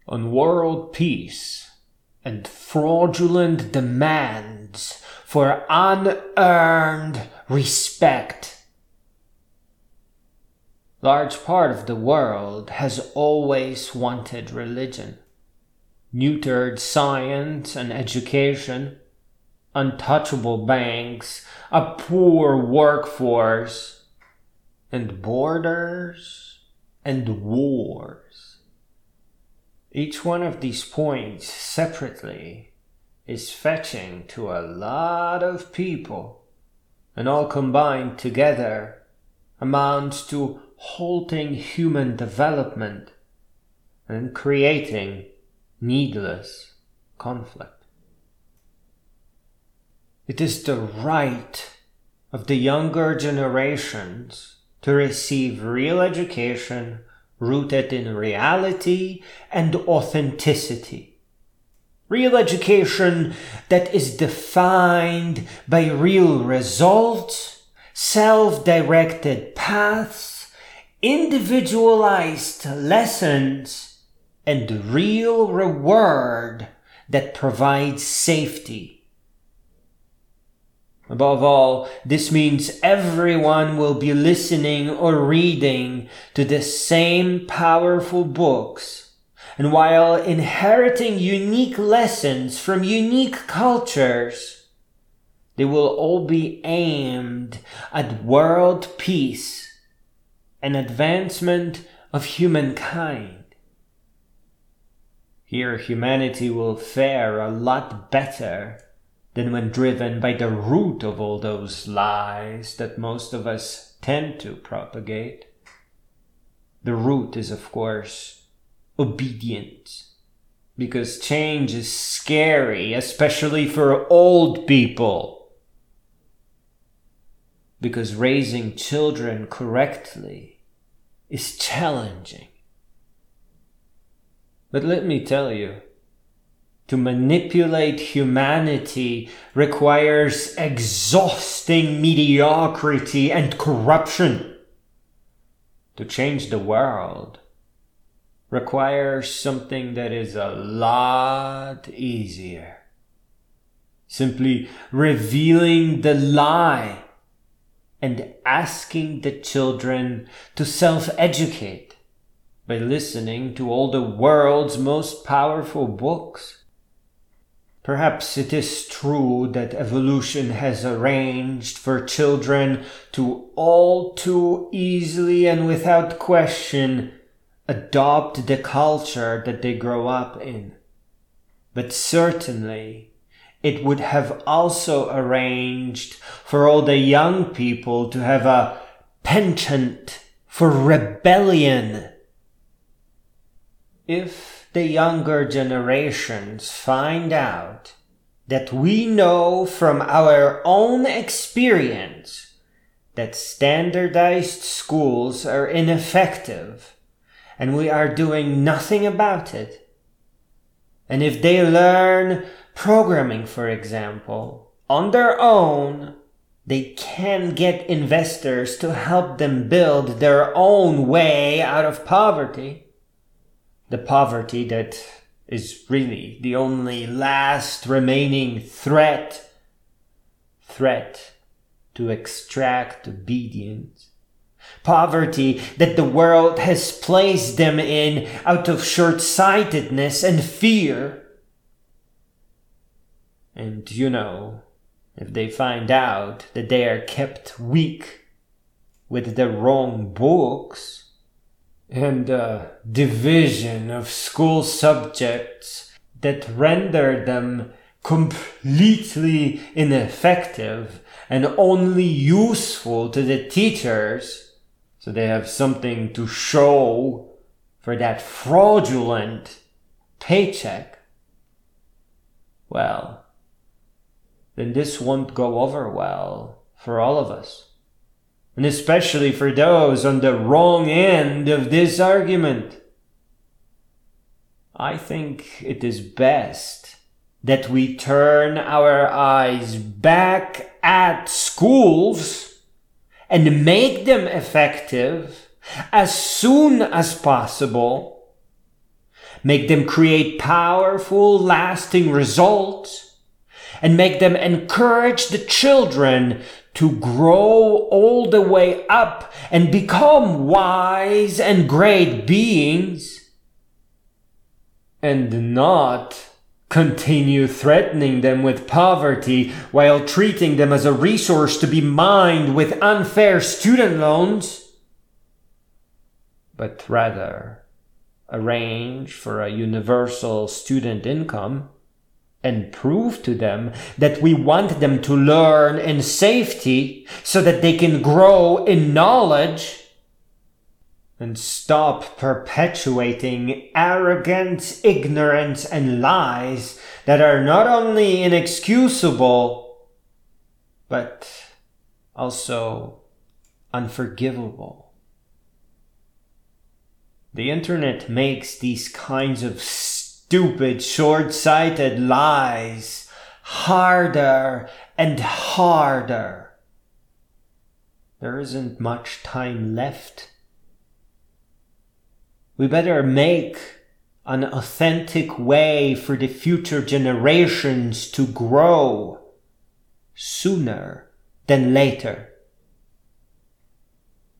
on world peace and fraudulent demands for unearned respect. Large part of the world has always wanted religion, neutered science and education, untouchable banks, a poor workforce, and borders and wars. Each one of these points separately is fetching to a lot of people, and all combined together amounts to halting human development and creating needless conflict. It is the right of the younger generations to receive real education rooted in reality and authenticity. Real education that is defined by real results, self-directed paths, individualized lessons, and real reward that provides safety. Above all, this means everyone will be listening or reading to the same powerful books, and while inheriting unique lessons from unique cultures, they will all be aimed at world peace and advancement of humankind. Here humanity will fare a lot better than when driven by the root of all those lies that most of us tend to propagate. The root is, of course, obedience, because change is scary, especially for old people. Because raising children correctly is challenging. But let me tell you, to manipulate humanity requires exhausting mediocrity and corruption. To change the world requires something that is a lot easier. Simply revealing the lie and asking the children to self-educate by listening to all the world's most powerful books. Perhaps it is true that evolution has arranged for children to all too easily and without question adopt the culture that they grow up in. But certainly, it would have also arranged for all the young people to have a penchant for rebellion. If the younger generations find out that we know from our own experience that standardized schools are ineffective and we are doing nothing about it, and if they learn programming, for example, on their own, they can get investors to help them build their own way out of poverty. The poverty that is really the only last remaining threat to extract obedience. Poverty that the world has placed them in out of short-sightedness and fear. And if they find out that they are kept weak with the wrong books, and a division of school subjects that render them completely ineffective and only useful to the teachers, so they have something to show for that fraudulent paycheck, well, then this won't go over well for all of us. And especially for those on the wrong end of this argument. I think it is best that we turn our eyes back at schools and make them effective as soon as possible, make them create powerful, lasting results, and make them encourage the children to grow all the way up and become wise and great beings, and not continue threatening them with poverty while treating them as a resource to be mined with unfair student loans, but rather arrange for a universal student income and prove to them that we want them to learn in safety so that they can grow in knowledge, and stop perpetuating arrogance, ignorance, and lies that are not only inexcusable, but also unforgivable. The internet makes these kinds of stupid, short-sighted lies harder and harder. There isn't much time left. We better make an authentic way for the future generations to grow sooner than later.